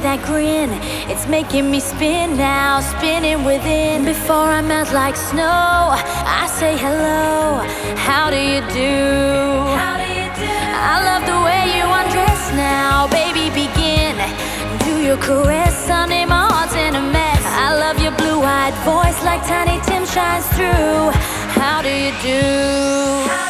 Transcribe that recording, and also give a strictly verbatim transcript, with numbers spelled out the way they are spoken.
that grin, it's making me spin now, spinning within. Before I melt like snow, I say hello, how do you do? How do you do? I love the way you undress now, baby, begin. Do your caress, Sunday, my heart's in a mess. I love your blue-eyed voice like Tiny Tim shines through. How do you do?